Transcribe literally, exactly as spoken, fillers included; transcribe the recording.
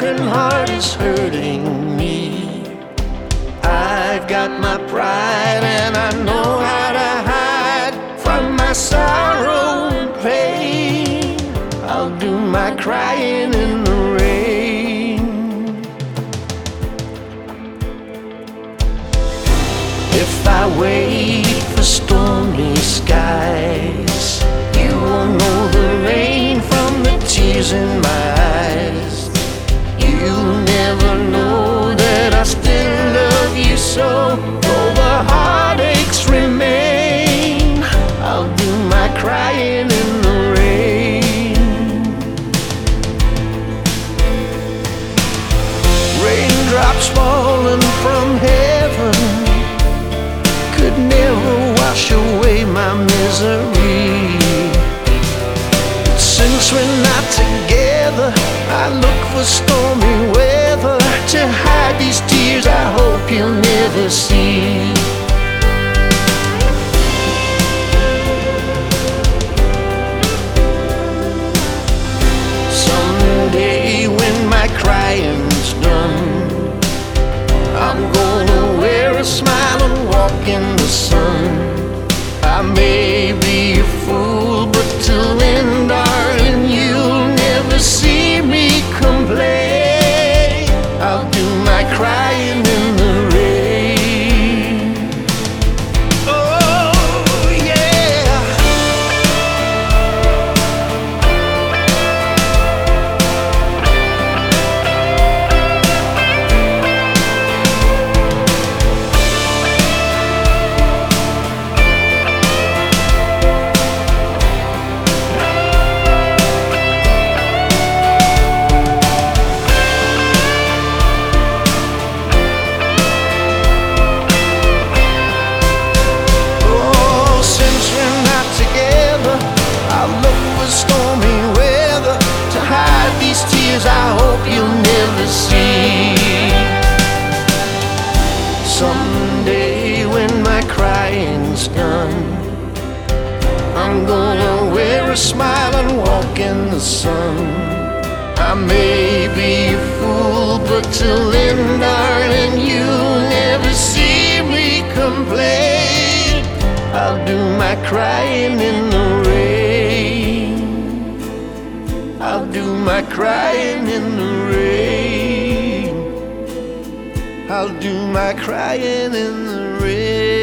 broken heart is hurting me. I've got my pride and I know how to hide from my sorrow and pain. I'll do my crying in the rain. If I wait for stormy skies, you won't know the rain from the tears in my eyes. You'll never know that I still love you so. Though the heartaches remain, I'll do my crying in the rain. Raindrops falling from heaven could never wash away my misery. But since we're not together, I look for stormy weather to hide these tears I hope you'll never see. Someday when my crying's done, I'm gonna wear a smile and walk in the sun. I may be a fool, but till then, darling, you'll never see me complain. I'll do my crying in the rain. Oh, yeah. Stormy weather to hide these tears I hope you'll never see. Someday when my crying's done, I'm gonna wear a smile and walk in the sun. I may be a fool, but till then, darling, you'll never see me complain. I'll do my crying in the rain. I'll do my crying in the rain. I'll do my crying in the rain.